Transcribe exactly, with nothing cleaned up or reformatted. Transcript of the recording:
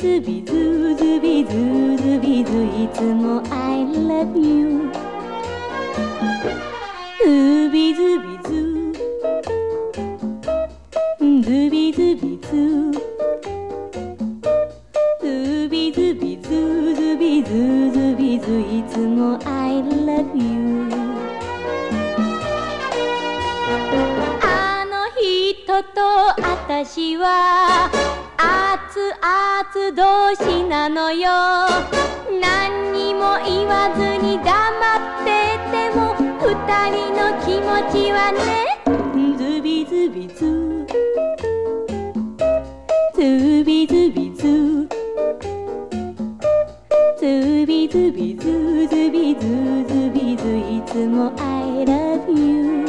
ズビズズビズズビズいつも I love you ズビズビズズビズビズズビズビズズビズズビズいつも I love you あの人とあたしは熱々同士なのよ何にも言わずに黙ってても二人の気持ちはねズビズビズズビズビズズビズビズズビズズビズいつも I love you